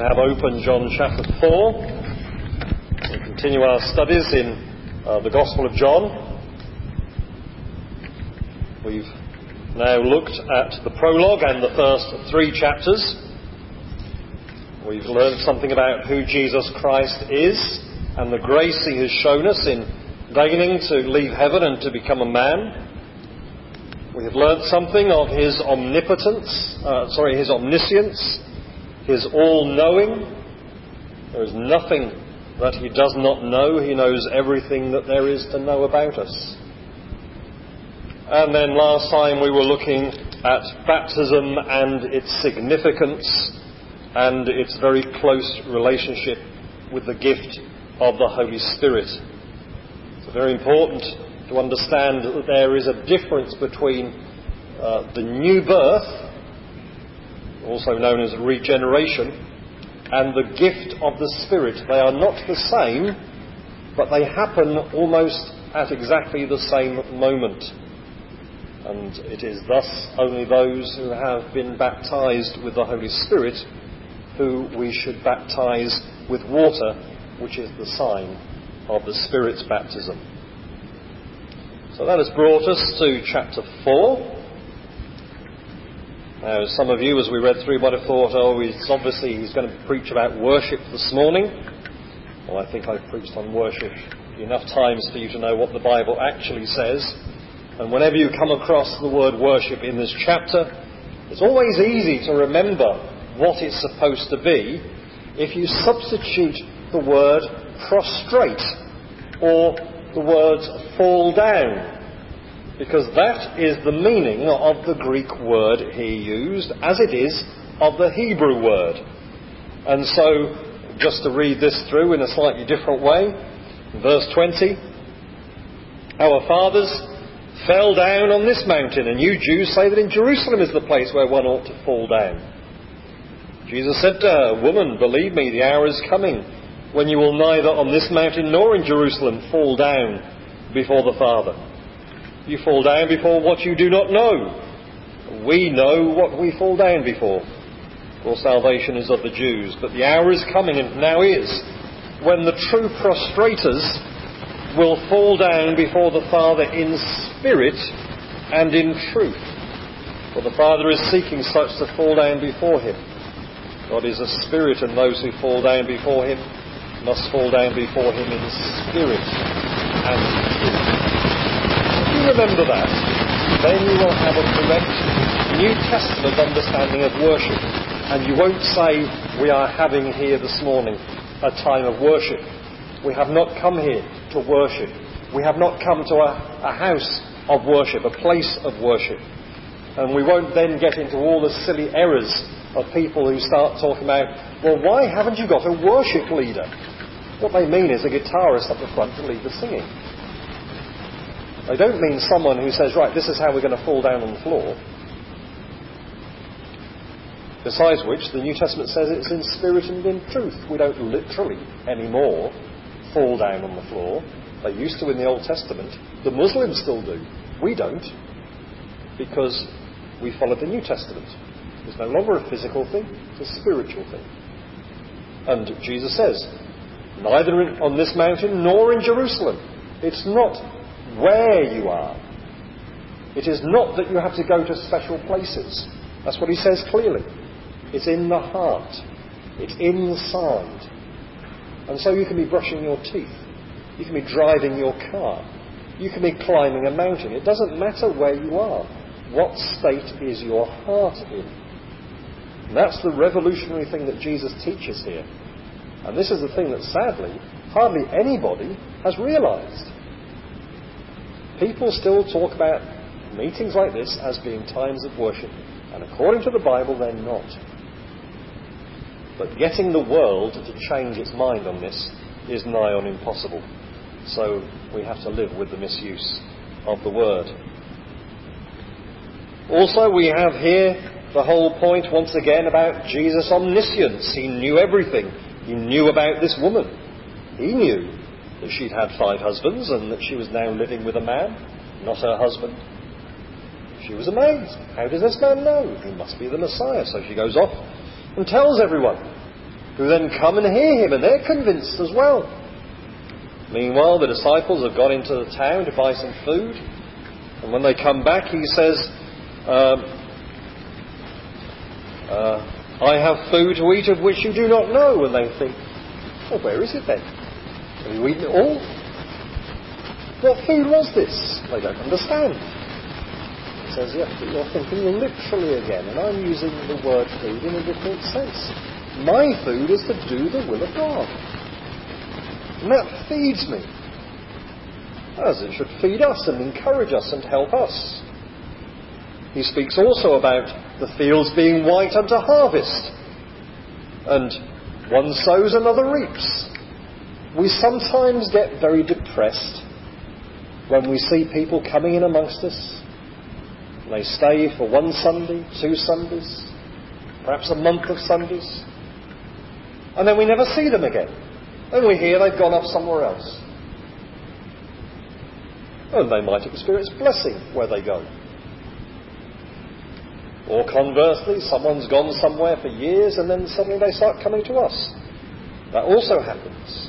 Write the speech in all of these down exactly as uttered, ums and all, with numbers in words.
have open John chapter four. We continue our studies in uh, the Gospel of John. We've now looked at the prologue and the first three chapters. We've learned something about who Jesus Christ is and the grace he has shown us in deigning to leave heaven and to become a man. We have learned something of his omnipotence, uh, sorry, his omniscience, his all-knowing. There is nothing that he does not know. He knows everything that there is to know about us. And then last time we were looking at baptism and its significance and its very close relationship with the gift of the Holy Spirit. It's very important to understand that there is a difference between uh, the new birth, also known as regeneration, and the gift of the Spirit. They are not the same, but they happen almost at exactly the same moment. And it is thus only those who have been baptized with the Holy Spirit who we should baptize with water, which is the sign of the Spirit's baptism. So that has brought us to chapter four. Now, some of you, as we read through, might have thought, oh, he's obviously he's going to preach about worship this morning. Well, I think I've preached on worship enough times for you to know what the Bible actually says. And whenever you come across the word worship in this chapter, it's always easy to remember what it's supposed to be if you substitute the word prostrate or the words fall down. Because that is the meaning of the Greek word he used, as it is of the Hebrew word. And so, just to read this through in a slightly different way, verse twenty, our fathers fell down on this mountain, and you Jews say that in Jerusalem is the place where one ought to fall down. Jesus said to her, woman, believe me, the hour is coming when you will neither on this mountain nor in Jerusalem fall down before the Father. You fall down before what you do not know. We know what we fall down before. For salvation is of the Jews. But the hour is coming, and now is, when the true prostrators will fall down before the Father in spirit and in truth. For the Father is seeking such to fall down before him. God is a spirit, and those who fall down before him must fall down before him in spirit and truth. Remember that, then you will have a correct New Testament understanding of worship, and you won't say, we are having here this morning a time of worship. We have not come here to worship. We have not come to a, a house of worship, a place of worship. And we won't then get into all the silly errors of people who start talking about, well, why haven't you got a worship leader? What they mean is a guitarist up the front to lead the singing. They don't mean someone who says, right, this is how we're going to fall down on the floor. Besides which, the New Testament says it's in spirit and in truth. We don't literally anymore fall down on the floor. They used to in the Old Testament. The Muslims still do. We don't. Because we follow the New Testament. It's no longer a physical thing. It's a spiritual thing. And Jesus says, neither on this mountain nor in Jerusalem. It's not where you are. It is not that you have to go to special places. That's what he says clearly. It's in the heart. It's inside. And so you can be brushing your teeth. You can be driving your car. You can be climbing a mountain. It doesn't matter where you are. What state is your heart in? And that's the revolutionary thing that Jesus teaches here. And this is the thing that sadly hardly anybody has realised. People still talk about meetings like this as being times of worship. And according to the Bible, they're not. But getting the world to change its mind on this is nigh on impossible. So we have to live with the misuse of the word. Also, we have here the whole point once again about Jesus' omniscience. He knew everything. He knew about this woman. He knew that she'd had five husbands and that she was now living with a man, not her husband. She was amazed. How does this man know? He must be the Messiah. So she goes off and tells everyone. who then come and hear him, and they're convinced as well. Meanwhile, the disciples have gone into the town to buy some food, and when they come back, he says, um, uh, I have food to eat of which you do not know. And they think, well, where is it then? Have you eaten it all? What food was this? They don't understand. He says, yes, but you're thinking literally again, and I'm using the word food in a different sense. My food is to do the will of God. And that feeds me, as it should feed us and encourage us and help us. He speaks also about the fields being white unto harvest, and one sows, another reaps. We sometimes get very depressed when we see people coming in amongst us. They stay for one Sunday, two Sundays, perhaps a month of Sundays, and then we never see them again. And we hear they've gone off somewhere else. And they might experience blessing where they go. Or conversely, someone's gone somewhere for years and then suddenly they start coming to us. That also happens.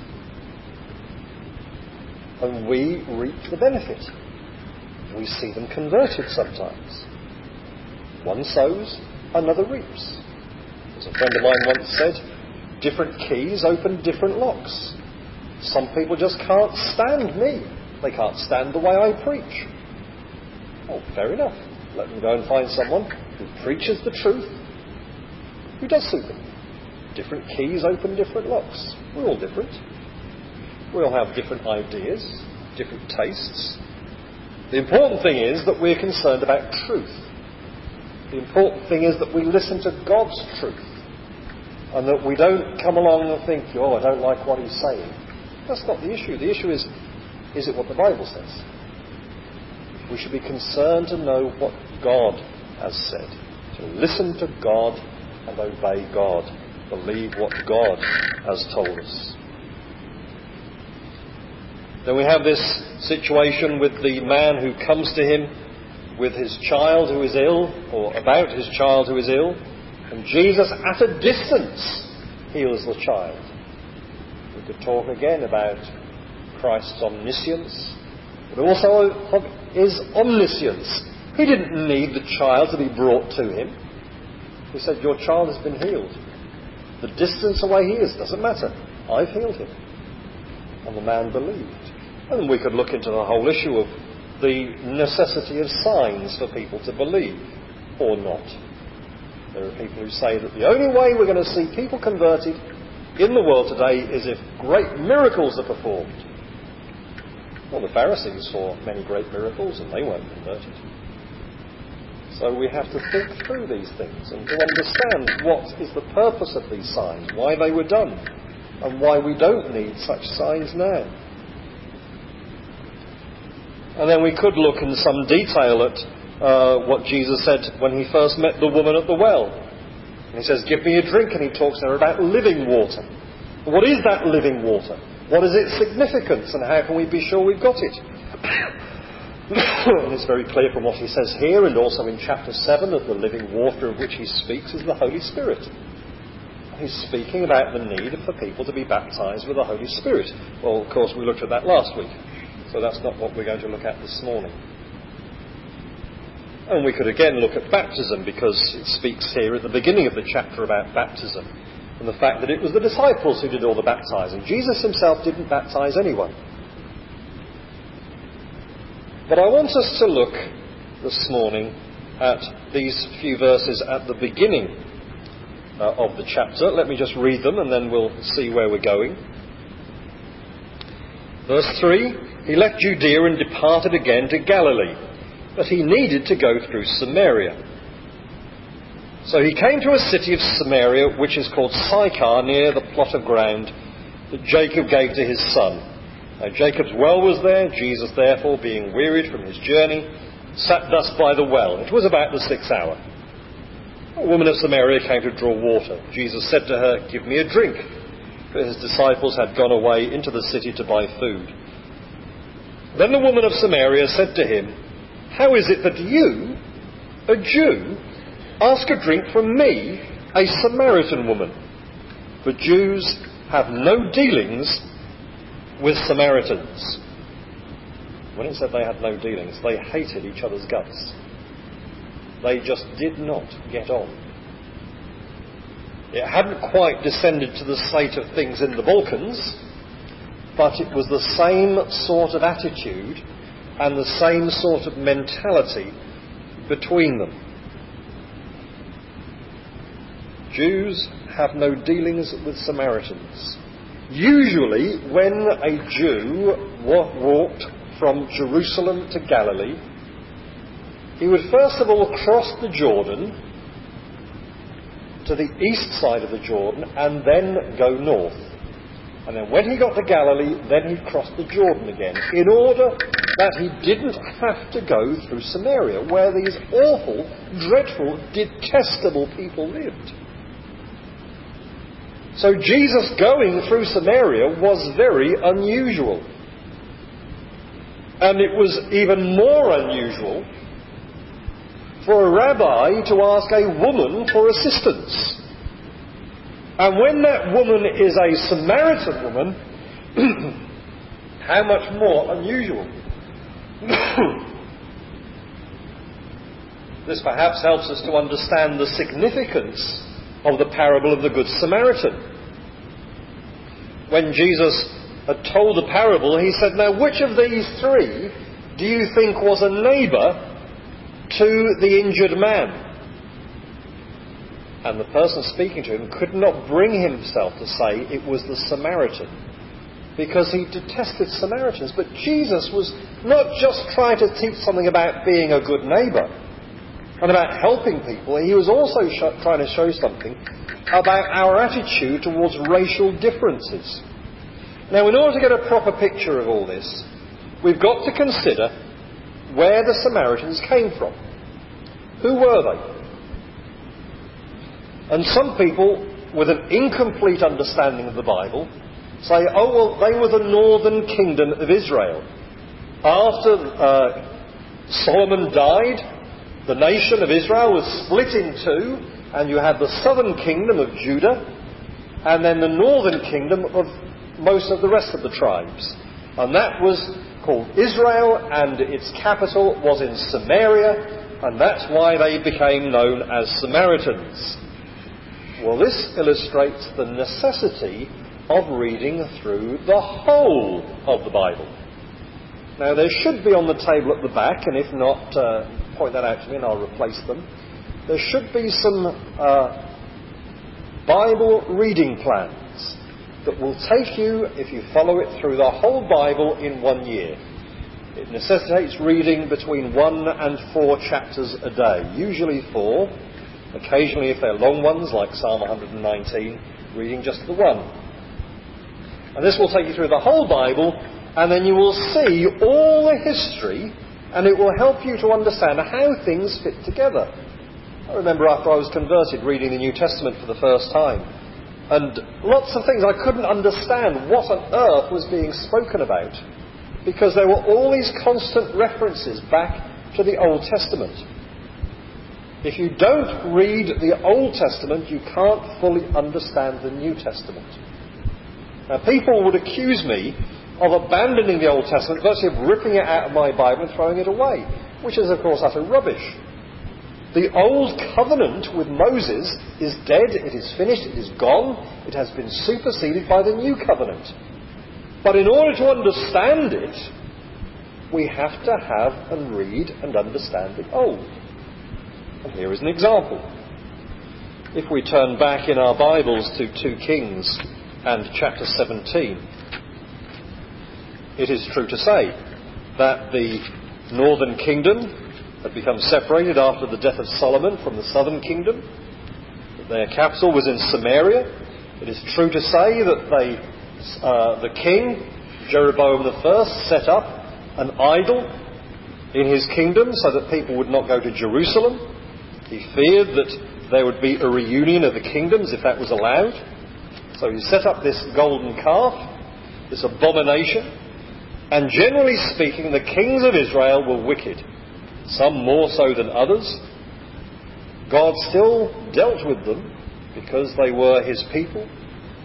And we reap the benefit. We see them converted sometimes. One sows, another reaps. As a friend of mine once said, different keys open different locks. Some people just can't stand me. They can't stand the way I preach. Oh, fair enough. Let them go and find someone who preaches the truth, who does suit them. Different keys open different locks. We're all different. We all have different ideas, different tastes. The important thing is that we're concerned about truth. The important thing is that we listen to God's truth. And that we don't come along and think, oh, I don't like what he's saying. That's not the issue. The issue is, is it what the Bible says? We should be concerned to know what God has said. To listen to God and obey God. Believe what God has told us. Then we have this situation with the man who comes to him with his child who is ill, or about his child who is ill. And Jesus, at a distance, heals the child. We could talk again about Christ's omniscience, but also of his omniscience. He didn't need the child to be brought to him. He said, your child has been healed. The distance away he is doesn't matter. I've healed him. And the man believed. And we could look into the whole issue of the necessity of signs for people to believe, or not. There are people who say that the only way we're going to see people converted in the world today is if great miracles are performed. Well, the Pharisees saw many great miracles and they weren't converted. So we have to think through these things and to understand what is the purpose of these signs, why they were done, and why we don't need such signs now. And then we could look in some detail at Uh, what Jesus said when he first met the woman at the well. And he says, give me a drink, and he talks there about living water. What is that living water? What is its significance, and how can we be sure we've got it? And it's very clear from what he says here, and also in chapter seven, that the living water of which he speaks is the Holy Spirit. He's speaking about the need for people to be baptised with the Holy Spirit. Well, of course, we looked at that last week, so that's not what we're going to look at this morning. And we could again look at baptism, because it speaks here at the beginning of the chapter about baptism and the fact that it was the disciples who did all the baptizing. Jesus himself didn't baptize anyone. But I want us to look this morning at these few verses at the beginning uh, of the chapter. Let me just read them and then we'll see where we're going. Verse three, he left Judea and departed again to Galilee. But he needed to go through Samaria. So he came to a city of Samaria, which is called Sychar, near the plot of ground that Jacob gave to his son. Now Jacob's well was there. Jesus, therefore, being wearied from his journey, sat thus by the well. It was about the sixth hour. A woman of Samaria came to draw water. Jesus said to her, give me a drink. For his disciples had gone away into the city to buy food. Then the woman of Samaria said to him, how is it that you, a Jew, ask a drink from me, a Samaritan woman? but Jews have no dealings with Samaritans. When it said they had no dealings, they hated each other's guts. They just did not get on. It hadn't quite descended to the state of things in the Balkans, but it was the same sort of attitude and the same sort of mentality between them. Jews have no dealings with Samaritans. Usually, when a Jew walked from Jerusalem to Galilee, he would first of all cross the Jordan to the east side of the Jordan and then go north. And then when he got to Galilee, then he'd cross the Jordan again, in order that he didn't have to go through Samaria, where these awful, dreadful, detestable people lived. So Jesus going through Samaria was very unusual. And it was even more unusual for a rabbi to ask a woman for assistance. And when that woman is a Samaritan woman, how much more unusual. This perhaps helps us to understand the significance of the parable of the Good Samaritan. When Jesus had told the parable, he said, "Now which of these three do you think was a neighbour to the injured man?" And the person speaking to him could not bring himself to say it was the Samaritan, because he detested Samaritans. But Jesus was not just trying to teach something about being a good neighbour and about helping people. He was also sh- trying to show something about our attitude towards racial differences. Now, in order to get a proper picture of all this, we've got to consider where the Samaritans came from. Who were they? And some people, with an incomplete understanding of the Bible, say, oh, well, they were the northern kingdom of Israel. After uh, Solomon died, the nation of Israel was split in two, and you had the southern kingdom of Judah, and then the northern kingdom of most of the rest of the tribes. And that was called Israel, and its capital was in Samaria, and that's why they became known as Samaritans. Well, this illustrates the necessity of reading through the whole of the Bible. Now, there should be on the table at the back, and if not, uh, point that out to me and I'll replace them. There should be some uh, Bible reading plans that will take you, if you follow it, through the whole Bible in one year. It necessitates reading between one and four chapters a day, usually four. Occasionally, if they're long ones, like Psalm one hundred nineteen, reading just the one. And this will take you through the whole Bible, and then you will see all the history, and it will help you to understand how things fit together. I remember after I was converted, reading the New Testament for the first time, and lots of things I couldn't understand what on earth was being spoken about, because there were all these constant references back to the Old Testament. If you don't read the Old Testament, you can't fully understand the New Testament. Now, people would accuse me of abandoning the Old Testament, virtually of ripping it out of my Bible and throwing it away, which is, of course, utter rubbish. The Old Covenant with Moses is dead, it is finished, it is gone, it has been superseded by the New Covenant. But in order to understand it, we have to have and read and understand the Old. And here is an example. If we turn back in our Bibles to two Kings and chapter seventeen, it is true to say that the northern kingdom had become separated after the death of Solomon from the southern kingdom, that their capital was in Samaria. It is true to say that they, uh, the king, Jeroboam the first, set up an idol in his kingdom so that people would not go to Jerusalem. He feared that there would be a reunion of the kingdoms if that was allowed. So he set up this golden calf, this abomination. And generally speaking, the kings of Israel were wicked, some more so than others. God still dealt with them because they were his people.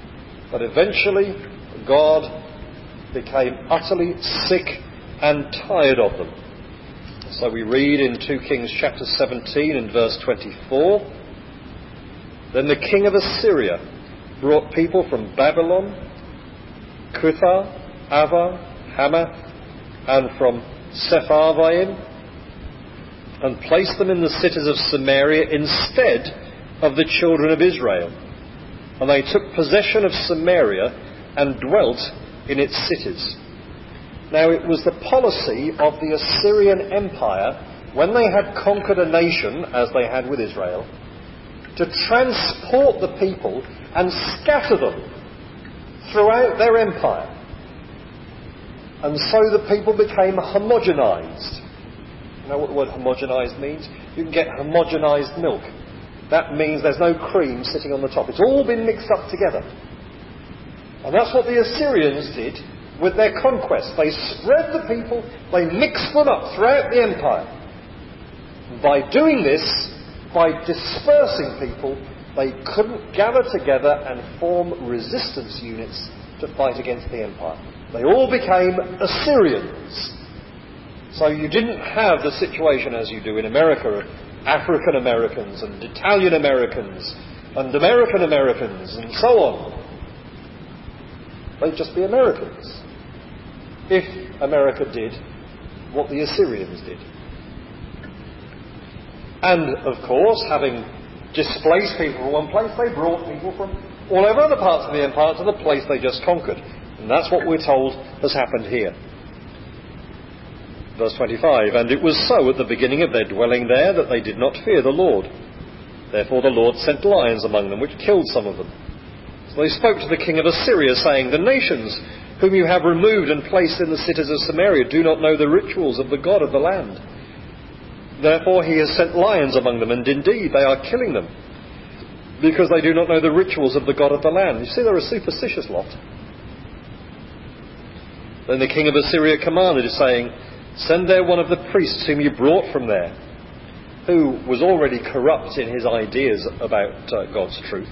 But eventually, God became utterly sick and tired of them. So we read in Second Kings chapter seventeen and verse twenty-four, "Then the king of Assyria brought people from Babylon, Cutha, Ava, Hamath, and from Sepharvaim, and placed them in the cities of Samaria instead of the children of Israel. And they took possession of Samaria and dwelt in its cities." Now it was the policy of the Assyrian Empire, when they had conquered a nation, as they had with Israel, to transport the people and scatter them throughout their empire. And so the people became homogenized. You know what the word homogenized means? You can get homogenized milk. That means there's no cream sitting on the top. It's all been mixed up together. And that's what the Assyrians did with their conquest. They spread the people, they mixed them up throughout the empire. By doing this, by dispersing people, they couldn't gather together and form resistance units to fight against the empire. They all became Assyrians. So you didn't have the situation as you do in America of African Americans and Italian Americans and American Americans and so on. They'd just be Americans, if America did what the Assyrians did. And, of course, having displaced people from one place, they brought people from all over other parts of the empire to the place they just conquered. And that's what we're told has happened here. Verse twenty-five, "And it was so at the beginning of their dwelling there that they did not fear the Lord. Therefore the Lord sent lions among them, which killed some of them. So they spoke to the king of Assyria, saying, The nations whom you have removed and placed in the cities of Samaria do not know the rituals of the God of the land. Therefore he has sent lions among them, and indeed they are killing them, because they do not know the rituals of the God of the land." You see, they're a superstitious lot. Then the king of Assyria commanded, saying, "Send there one of the priests whom you brought from there, who was already corrupt in his ideas about uh, God's truth.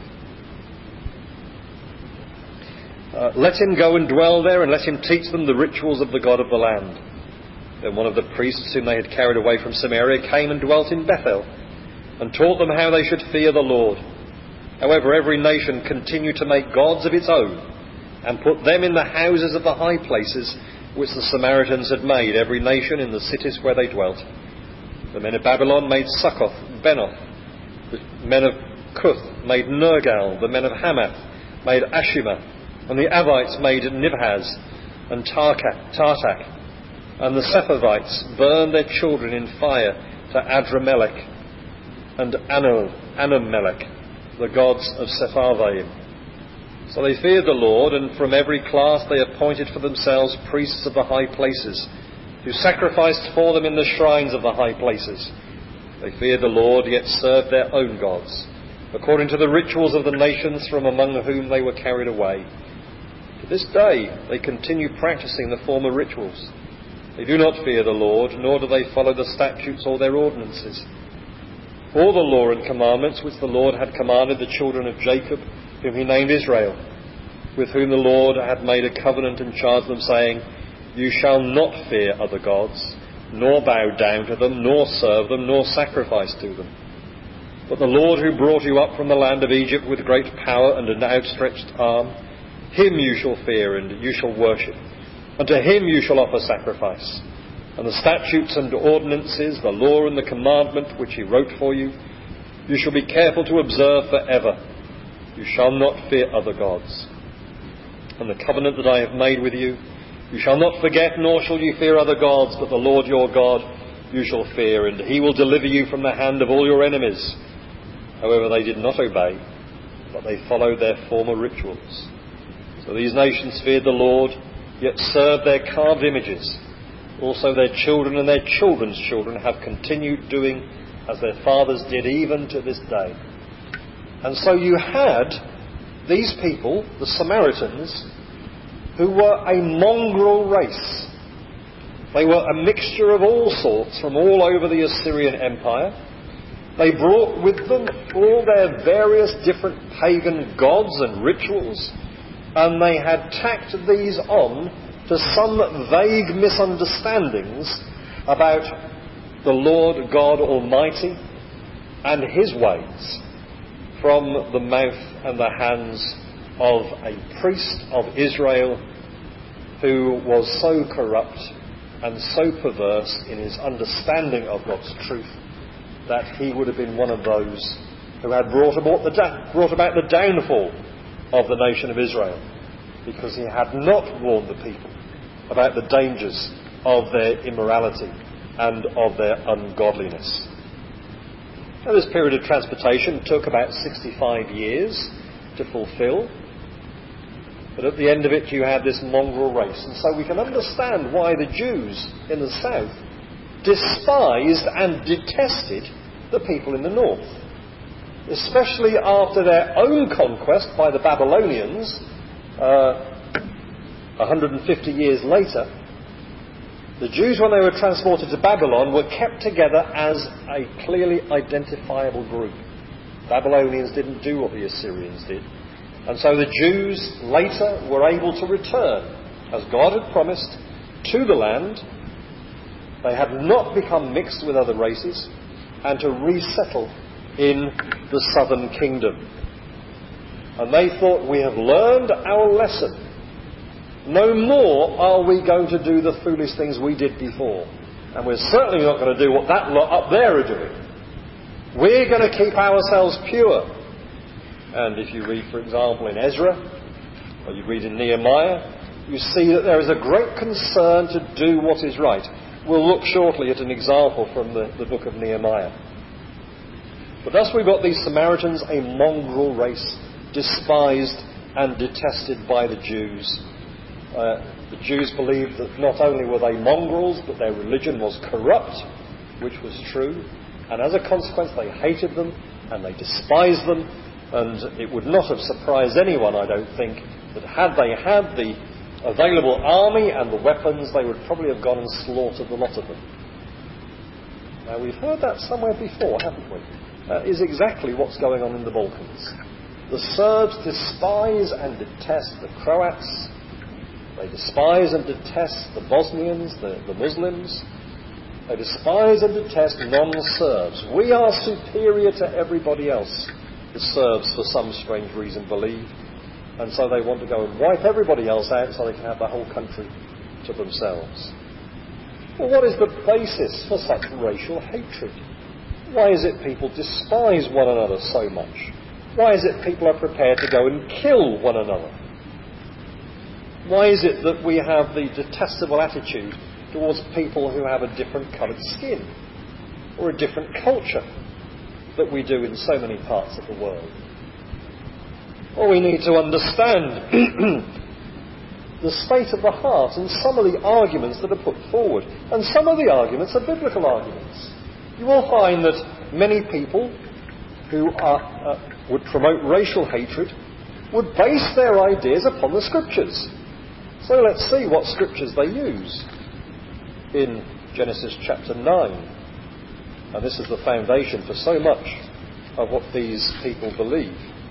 Uh, let him go and dwell there, and let him teach them the rituals of the God of the land." Then one of the priests whom they had carried away from Samaria came and dwelt in Bethel, and taught them how they should fear the Lord. However, every nation continued to make gods of its own, and put them in the houses of the high places which the Samaritans had made, every nation in the cities where they dwelt. The men of Babylon made Succoth, Benoth. The men of Cuth made Nergal. The men of Hamath made Ashima. And the Avites made Nibhaz and Tartak. Tartak. And the Sepharvites burned their children in fire to Adramelech and Anu, Anamelech, the gods of Sepharvaim. So they feared the Lord, and from every class they appointed for themselves priests of the high places, who sacrificed for them in the shrines of the high places. They feared the Lord, yet served their own gods, according to the rituals of the nations from among whom they were carried away. To this day they continue practicing the former rituals. They do not fear the Lord, nor do they follow the statutes or their ordinances. All the law and commandments which the Lord had commanded the children of Jacob, whom he named Israel, with whom the Lord had made a covenant and charged them, saying, You shall not fear other gods, nor bow down to them, nor serve them, nor sacrifice to them. But the Lord who brought you up from the land of Egypt with great power and an outstretched arm, him you shall fear and you shall worship, and to him you shall offer sacrifice. And the statutes and ordinances, the law and the commandment which he wrote for you, you shall be careful to observe forever. You shall not fear other gods. And the covenant that I have made with you, you shall not forget, nor shall you fear other gods, but the Lord your God you shall fear, and he will deliver you from the hand of all your enemies. However, they did not obey, but they followed their former rituals. So these nations feared the Lord, yet served their carved images. Also their children and their children's children have continued doing as their fathers did, even to this day. And so you had these people, the Samaritans, who were a mongrel race. They were a mixture of all sorts from all over the Assyrian Empire. They brought with them all their various different pagan gods and rituals. and they had tacked these on to some vague misunderstandings about the Lord God Almighty and his ways from the mouth and the hands of a priest of Israel who was so corrupt and so perverse in his understanding of God's truth that he would have been one of those who had brought about the, da- brought about the downfall of the nation of Israel, because he had not warned the people about the dangers of their immorality and of their ungodliness. Now, this period of transportation took about sixty-five years to fulfill, but at the end of it you had this mongrel race, and so we can understand why the Jews in the south despised and detested the people in the north, especially after their own conquest by the Babylonians uh, one hundred fifty years later. The Jews, when they were transported to Babylon, were kept together as a clearly identifiable group. Babylonians didn't do what the Assyrians did. And so the Jews later were able to return, as God had promised, to the land. They had not become mixed with other races, and to resettle in the southern kingdom. And they thought, we have learned our lesson. No more are we going to do the foolish things we did before. And we're certainly not going to do what that lot up there are doing. We're going to keep ourselves pure. And if you read, for example, in Ezra, or you read in Nehemiah, you see that there is a great concern to do what is right. We'll look shortly at an example from the, the book of Nehemiah. But thus we've got these Samaritans, a mongrel race, despised and detested by the Jews. Uh, the Jews believed that not only were they mongrels, but their religion was corrupt, which was true. And as a consequence, they hated them and they despised them. And it would not have surprised anyone, I don't think, that had they had the available army and the weapons, they would probably have gone and slaughtered the lot of them. Now, we've heard that somewhere before, haven't we? That is exactly what's going on in the Balkans. The Serbs despise and detest the Croats. They despise and detest the Bosnians, the, the Muslims. They despise and detest non-Serbs. We are superior to everybody else, the Serbs, for some strange reason, believe. And so they want to go and wipe everybody else out so they can have the whole country to themselves. Well, what is the basis for such racial hatred? Why is it people despise one another so much? Why is it people are prepared to go and kill one another? Why is it that we have the detestable attitude towards people who have a different coloured skin or a different culture that we do in so many parts of the world? Well, we need to understand the state of the heart and some of the arguments that are put forward. And some of the arguments are biblical arguments. You will find that many people who are, uh, would promote racial hatred would base their ideas upon the Scriptures. So let's see what Scriptures they use. In Genesis chapter nine. And this is the foundation for so much of what these people believe.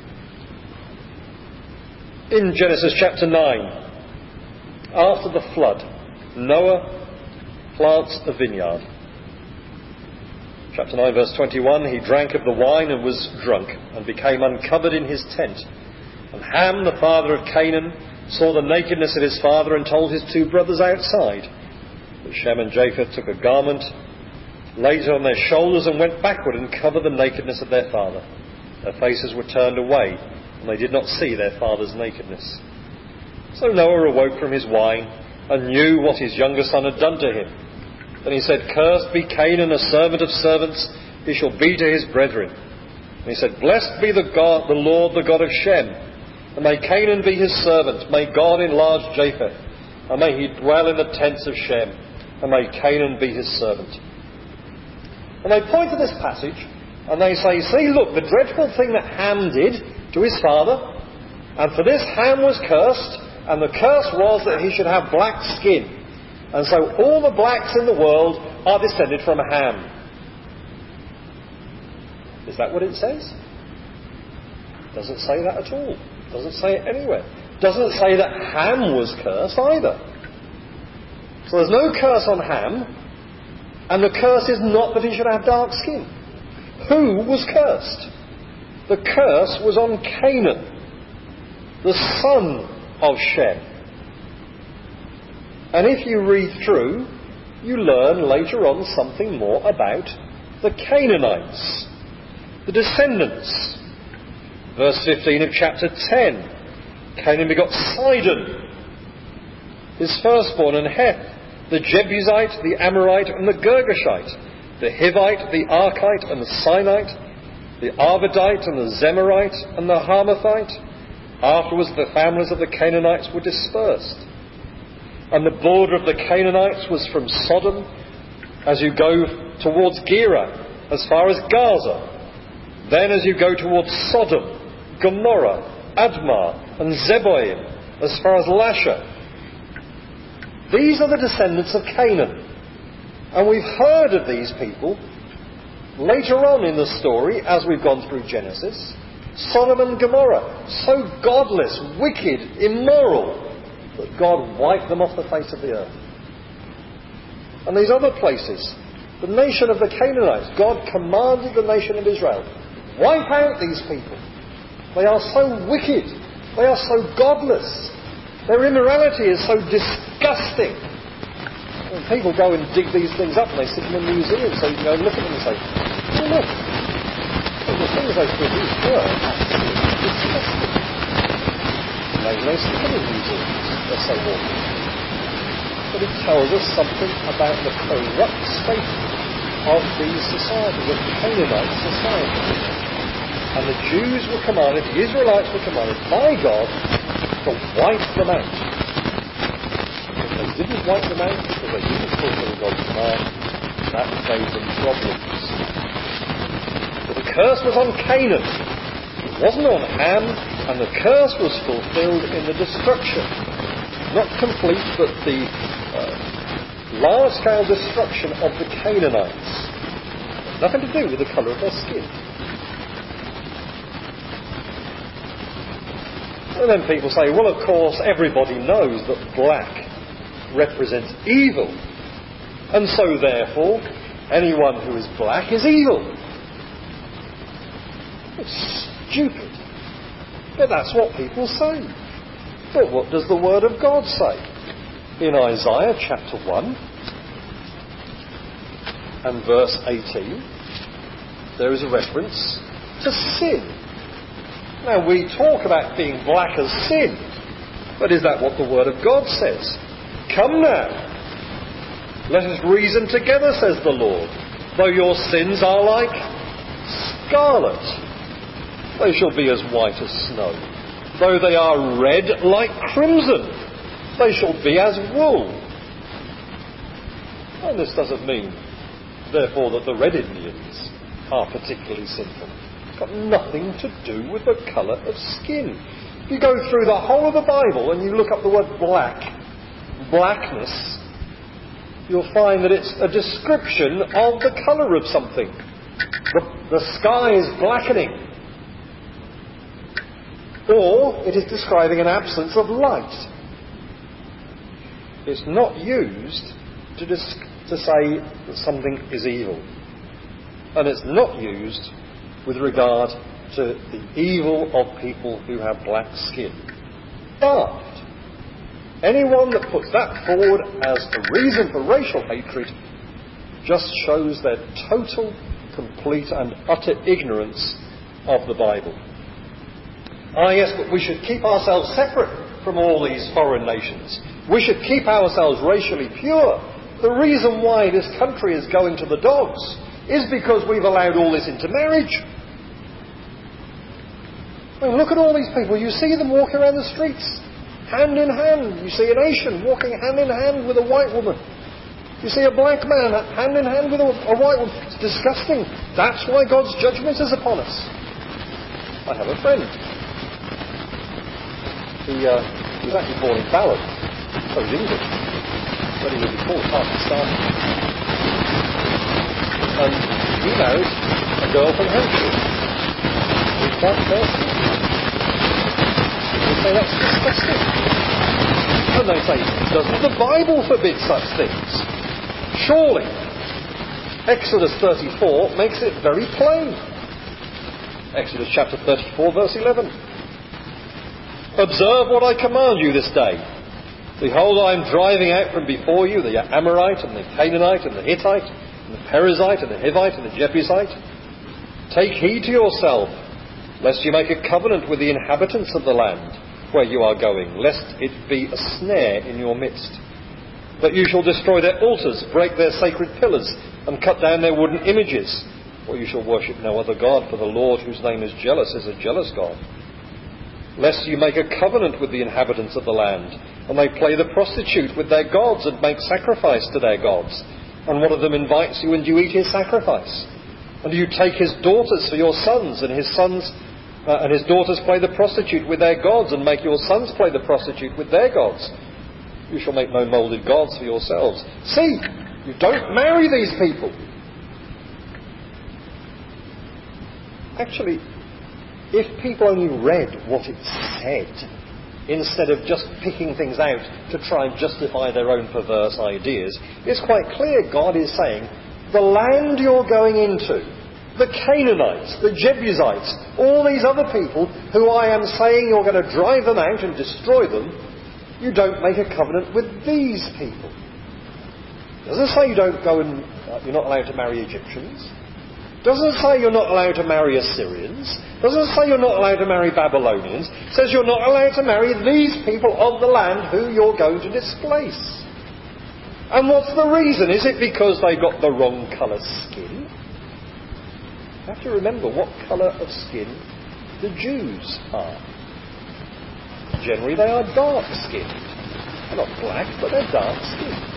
In Genesis chapter nine, after the flood, Noah plants a vineyard. Chapter nine, verse twenty-one, he drank of the wine and was drunk, and became uncovered in his tent. And Ham, the father of Canaan, saw the nakedness of his father, and told his two brothers outside. But Shem and Japheth took a garment, laid it on their shoulders, and went backward and covered the nakedness of their father. Their faces were turned away, and they did not see their father's nakedness. So Noah awoke from his wine, and knew what his younger son had done to him. Then he said, Cursed be Canaan, a servant of servants, he shall be to his brethren. And he said, Blessed be the God, the Lord, the God of Shem, and may Canaan be his servant, may God enlarge Japheth, and may he dwell in the tents of Shem, and may Canaan be his servant. And they point to this passage, and they say, see, look, the dreadful thing that Ham did to his father, and for this Ham was cursed, and the curse was that he should have black skin. And so all the blacks in the world are descended from Ham. Is that what it says? It doesn't say that at all. It doesn't say it anywhere. Doesn't say that Ham was cursed either. So there's no curse on Ham, and the curse is not that he should have dark skin. Who was cursed? The curse was on Canaan, the son of Shem. And if you read through, you learn later on something more about the Canaanites, the descendants. Verse fifteen of chapter ten. Canaan begot Sidon, his firstborn, and Heth, the Jebusite, the Amorite, and the Girgashite, the Hivite, the Archite, and the Sinite, the Arvadite, and the Zemarite, and the Hamathite. Afterwards the families of the Canaanites were dispersed. And the border of the Canaanites was from Sodom, as you go towards Gerar, as far as Gaza. Then as you go towards Sodom, Gomorrah, Admah, and Zeboim, as far as Lasha. These are the descendants of Canaan. And we've heard of these people later on in the story, as we've gone through Genesis. Sodom and Gomorrah, so godless, wicked, immoral, that God wiped them off the face of the earth. And these other places, the nation of the Canaanites, God commanded the nation of Israel, wipe out these people. They are so wicked. They are so godless. Their immorality is so disgusting. And people go and dig these things up and they sit in a museum, so you can go and look at them and say, oh look, the things they produced were absolutely disgusting. Maybe they stick them in museums. They're so awful. But it tells us something about the corrupt state of these societies, of the Canaanite society. And the Jews were commanded, the Israelites were commanded by God to wipe them out. If they didn't wipe them out because they didn't fulfill God's command, that gave them problems. But the curse was on Canaan. It wasn't on Ham, and the curse was fulfilled in the destruction. Not complete, but the uh, large-scale destruction of the Canaanites. Nothing to do with the colour of their skin. And then people say, well, of course, everybody knows that black represents evil. And so, therefore, anyone who is black is evil. It's stupid. But that's what people say. But what does the Word of God say? In Isaiah chapter one and verse eighteen, there is a reference to sin. Now, we talk about being black as sin, but is that what the Word of God says? Come now, let us reason together, says the Lord. Though your sins are like scarlet, they shall be as white as snow. Though they are red like crimson, they shall be as wool. And this doesn't mean, therefore, that the Red Indians are particularly sinful. It's got nothing to do with the colour of skin. If you go through the whole of the Bible and you look up the word black, blackness, you'll find that it's a description of the colour of something. The, the sky is blackening. Or it is describing an absence of light. It's not used to, dis- to say that something is evil. And it's not used with regard to the evil of people who have black skin. But anyone that puts that forward as a reason for racial hatred just shows their total, complete and utter ignorance of the Bible. Ah, yes, but we should keep ourselves separate from all these foreign nations. We should keep ourselves racially pure. The reason why this country is going to the dogs is because we've allowed all this intermarriage. I mean, look at all these people. You see them walking around the streets, hand in hand. You see an Asian walking hand in hand with a white woman. You see a black man hand in hand with a, a white woman. It's disgusting. That's why God's judgment is upon us. I have a friend. He, uh, he was actually born in Ballard, so he's English, but he was before Pakistani. And he married a girl from Hampshire. He's quite person. His say that's disgusting. And they say, doesn't the Bible forbid such things? Surely. Exodus thirty-four makes it very plain. Exodus chapter thirty-four, verse eleven. Observe what I command you this day. Behold, I am driving out from before you the Amorite and the Canaanite and the Hittite and the Perizzite and the Hivite and the Jebusite. Take heed to yourself, lest you make a covenant with the inhabitants of the land where you are going, lest it be a snare in your midst. But you shall destroy their altars, break their sacred pillars, and cut down their wooden images. Or you shall worship no other God, for the Lord, whose name is jealous, is a jealous God. Lest you make a covenant with the inhabitants of the land, and they play the prostitute with their gods and make sacrifice to their gods. And one of them invites you, and you eat his sacrifice. And you take his daughters for your sons, and his sons uh, and his daughters play the prostitute with their gods, and make your sons play the prostitute with their gods. You shall make no moulded gods for yourselves. See, you don't marry these people. Actually, if people only read what it said, instead of just picking things out to try and justify their own perverse ideas, it's quite clear God is saying, the land you're going into, the Canaanites, the Jebusites, all these other people who I am saying you're going to drive them out and destroy them, you don't make a covenant with these people. It doesn't say you don't go and uh, you're not allowed to marry Egyptians. Doesn't say you're not allowed to marry Assyrians. Doesn't say you're not allowed to marry Babylonians. It says you're not allowed to marry these people of the land who you're going to displace. And what's the reason? Is it because they got the wrong colour skin? You have to remember what colour of skin the Jews are. Generally they are dark-skinned. They're not black, but they're dark-skinned.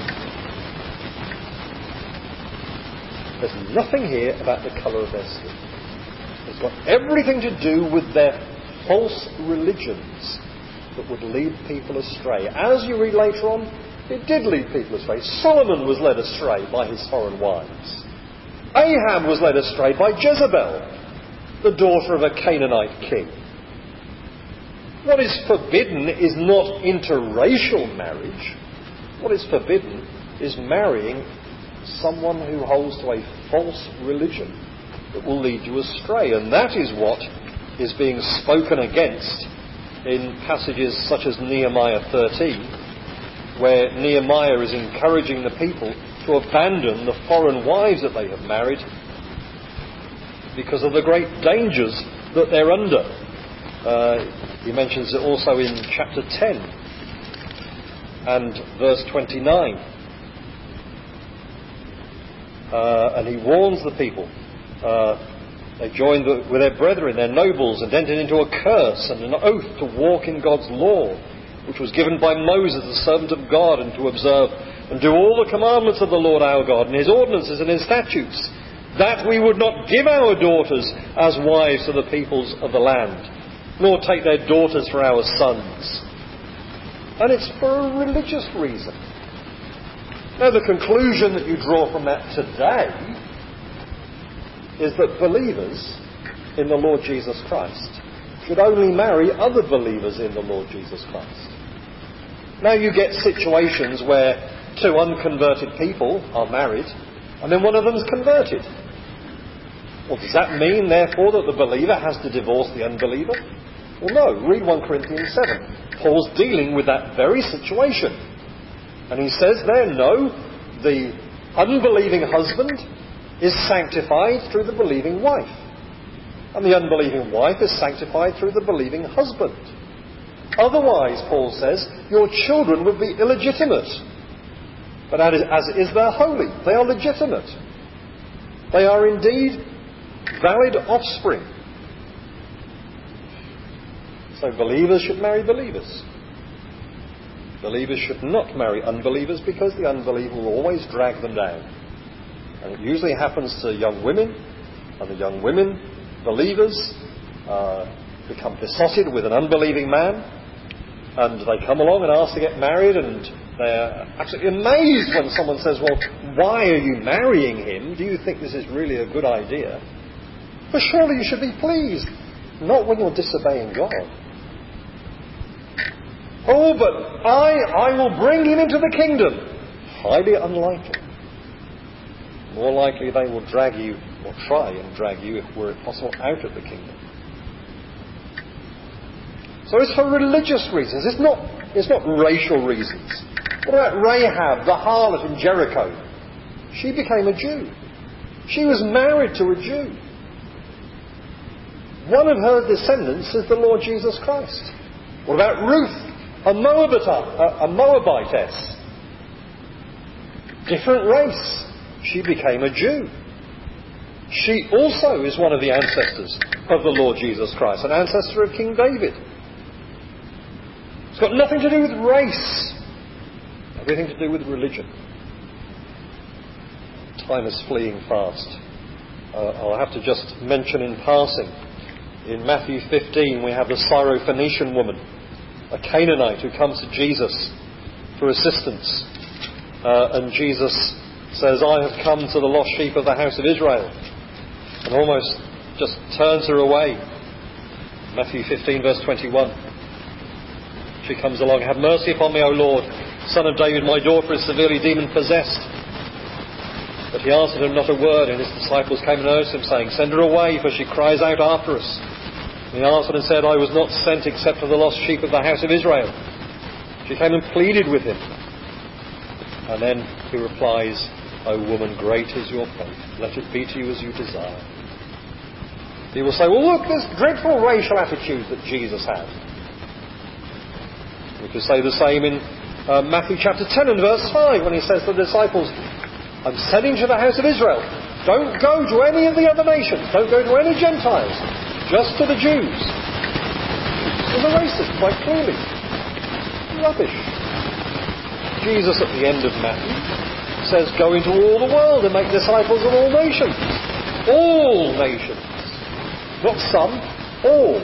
There's nothing here about the colour of their skin. It's got everything to do with their false religions that would lead people astray. As you read later on, it did lead people astray. Solomon was led astray by his foreign wives. Ahab was led astray by Jezebel, the daughter of a Canaanite king. What is forbidden is not interracial marriage. What is forbidden is marrying someone who holds to a false religion that will lead you astray. And that is what is being spoken against in passages such as Nehemiah thirteen, where Nehemiah is encouraging the people to abandon the foreign wives that they have married because of the great dangers that they're under. Uh, he mentions it also in chapter ten and verse twenty-nine. Uh, and he warns the people. Uh, they joined the, with their brethren, their nobles, and entered into a curse and an oath to walk in God's law, which was given by Moses, the servant of God, and to observe and do all the commandments of the Lord our God, and his ordinances and his statutes, that we would not give our daughters as wives to the peoples of the land, nor take their daughters for our sons. And it's for a religious reason. Now, the conclusion that you draw from that today is that believers in the Lord Jesus Christ should only marry other believers in the Lord Jesus Christ. Now, you get situations where two unconverted people are married and then one of them's converted. Well, does that mean, therefore, that the believer has to divorce the unbeliever? Well, no. Read First Corinthians seven. Paul's dealing with that very situation. And he says there, no, the unbelieving husband is sanctified through the believing wife. And the unbelieving wife is sanctified through the believing husband. Otherwise, Paul says, your children would be illegitimate. But as it is, they're holy. They are legitimate. They are indeed valid offspring. So believers should marry believers. Believers should not marry unbelievers because the unbeliever will always drag them down. And it usually happens to young women, and the young women, believers, uh, become besotted with an unbelieving man, and they come along and ask to get married, and they're absolutely amazed when someone says, well, why are you marrying him? Do you think this is really a good idea? For surely you should be pleased, not when you're disobeying God. Oh, but I, I will bring him into the kingdom. Highly unlikely. More likely they will drag you, or try and drag you, if were it possible, out of the kingdom. So it's for religious reasons. It's not, it's not racial reasons. What about Rahab, the harlot in Jericho? She became a Jew. She was married to a Jew. One of her descendants is the Lord Jesus Christ. What about Ruth, a Moabite, a, a Moabitess? Different race. She became a Jew. She also is one of the ancestors of the Lord Jesus Christ, an ancestor of King David. It's got nothing to do with race, everything to do with religion. Time is fleeing fast. Uh, I'll have to just mention in passing, in Matthew fifteen we have the Syrophoenician woman, a Canaanite who comes to Jesus for assistance. Uh, and Jesus says, I have come to the lost sheep of the house of Israel. And almost just turns her away. Matthew fifteen verse twenty-one. She comes along, have mercy upon me, O Lord, Son of David, my daughter is severely demon-possessed. But he answered him not a word, and his disciples came and urged him, saying, send her away, for she cries out after us. And he answered and said, I was not sent except to the lost sheep of the house of Israel. She came and pleaded with him. And then he replies, O woman, great is your faith. Let it be to you as you desire. He will say, well, look, this dreadful racial attitude that Jesus had. We could say the same in uh, Matthew chapter ten and verse five, when he says to the disciples, I'm sending to the house of Israel. Don't go to any of the other nations. Don't go to any Gentiles. Just to the Jews. He was a racist, quite clearly. Rubbish. Jesus at the end of Matthew says, go into all the world and make disciples of all nations. All nations. Not some, all.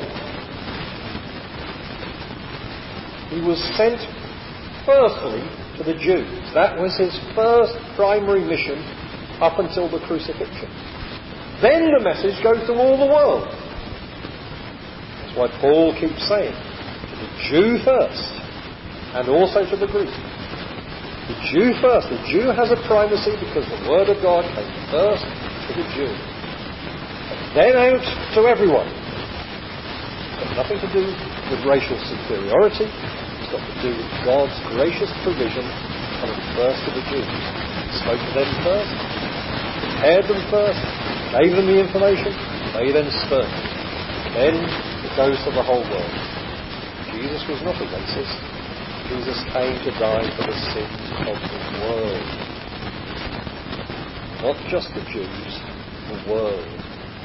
He was sent firstly to the Jews. That was his first primary mission up until the crucifixion. Then the message goes to all the world. That's why Paul keeps saying, to the Jew first, and also to the Greek. The Jew first. The Jew has a primacy because the Word of God came first to the Jew. And then out to everyone. It's got nothing to do with racial superiority. It's got to do with God's gracious provision coming first to the Jews. He spoke to them first, prepared them first, gave them the information, they then spoke. Then it goes to the whole world. Jesus was not a racist. Jesus came to die for the sins of the world. Not just the Jews, the world.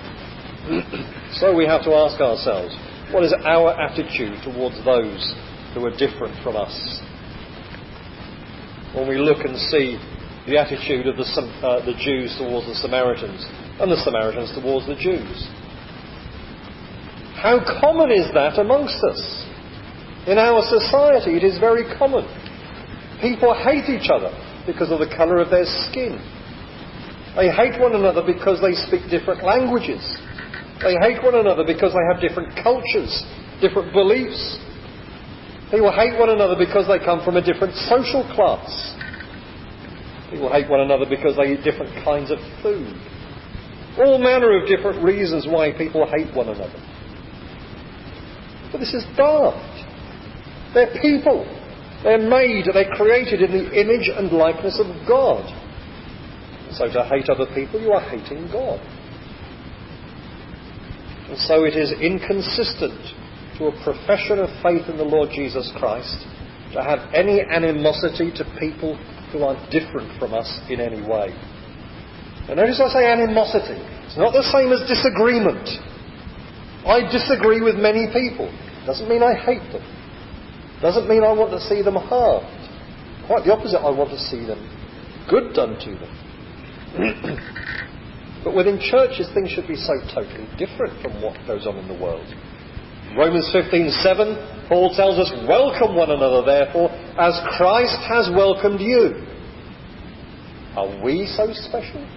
So we have to ask ourselves, what is our attitude towards those who are different from us? When we look and see the attitude of the, uh, the Jews towards the Samaritans and the Samaritans towards the Jews. How common is that amongst us? In our society it is very common. People hate each other because of the colour of their skin. They hate one another because they speak different languages. They hate one another because they have different cultures, different beliefs. People hate one another because they come from a different social class. People hate one another because they eat different kinds of food. All manner of different reasons why people hate one another. But this is daft. They're people. They're made, they're created in the image and likeness of God. So to hate other people, you are hating God. And so it is inconsistent to a profession of faith in the Lord Jesus Christ to have any animosity to people who are different from us in any way. And notice I say animosity. It's not the same as disagreement. I disagree with many people. Doesn't mean I hate them. Doesn't mean I want to see them harmed. Quite the opposite, I want to see them good done to them. But within churches, things should be so totally different from what goes on in the world. Romans fifteen seven, Paul tells us, welcome one another, therefore, as Christ has welcomed you. Are we so special?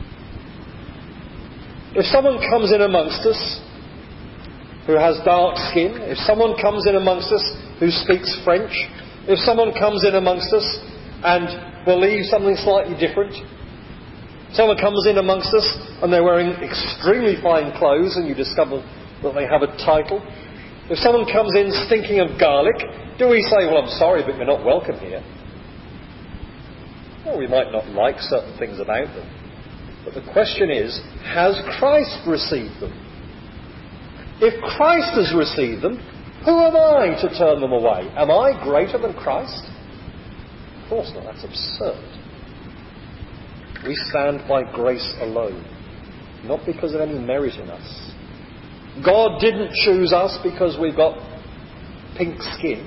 If someone comes in amongst us who has dark skin, if someone comes in amongst us who speaks French, If someone comes in amongst us and believes something slightly different, someone comes in amongst us and they're wearing extremely fine clothes and you discover that they have a title. If someone comes in stinking of garlic, do we say, well, I'm sorry, but you're not welcome here? Well, we might not like certain things about them. But the question is, has Christ received them? If Christ has received them, who am I to turn them away? Am I greater than Christ? Of course not. That's absurd. We stand by grace alone, not because of any merit in us. God didn't choose us because we've got pink skin.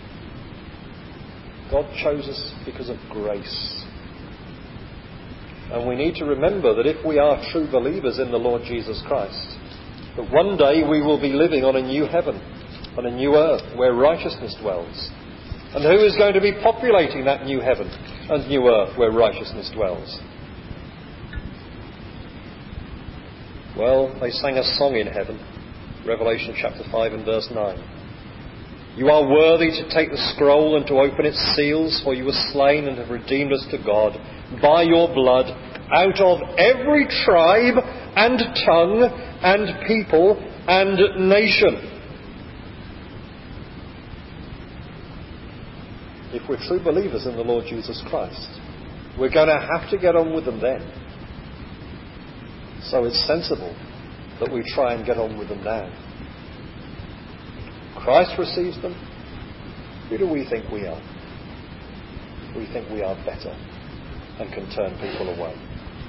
God chose us because of grace. And we need to remember that if we are true believers in the Lord Jesus Christ, that one day we will be living on a new heaven, on a new earth where righteousness dwells. And who is going to be populating that new heaven and new earth where righteousness dwells? Well, they sang a song in heaven, Revelation chapter five and verse nine. You are worthy to take the scroll and to open its seals, for you were slain and have redeemed us to God by your blood out of every tribe and tongue and people and nation. If we're true believers in the Lord Jesus Christ, we're going to have to get on with them then. So it's sensible that we try and get on with them now. Christ receives them. Who do we think we are? We think we are better and can turn people away.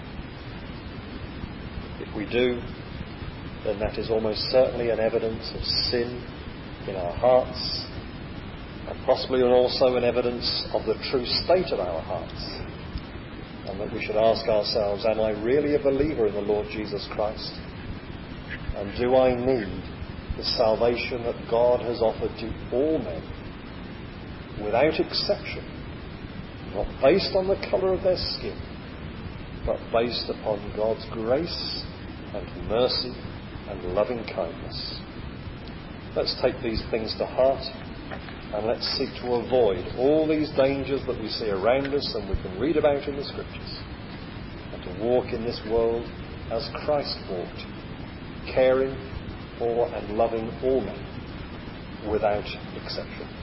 If we do, then that is almost certainly an evidence of sin in our hearts, and possibly also an evidence of the true state of our hearts. And that we should ask ourselves, am I really a believer in the Lord Jesus Christ? And do I need the salvation that God has offered to all men, without exception, not based on the colour of their skin, but based upon God's grace and mercy and loving kindness? Let's take these things to heart, and let's seek to avoid all these dangers that we see around us and we can read about in the Scriptures, and to walk in this world as Christ walked, caring for and loving all men without exception.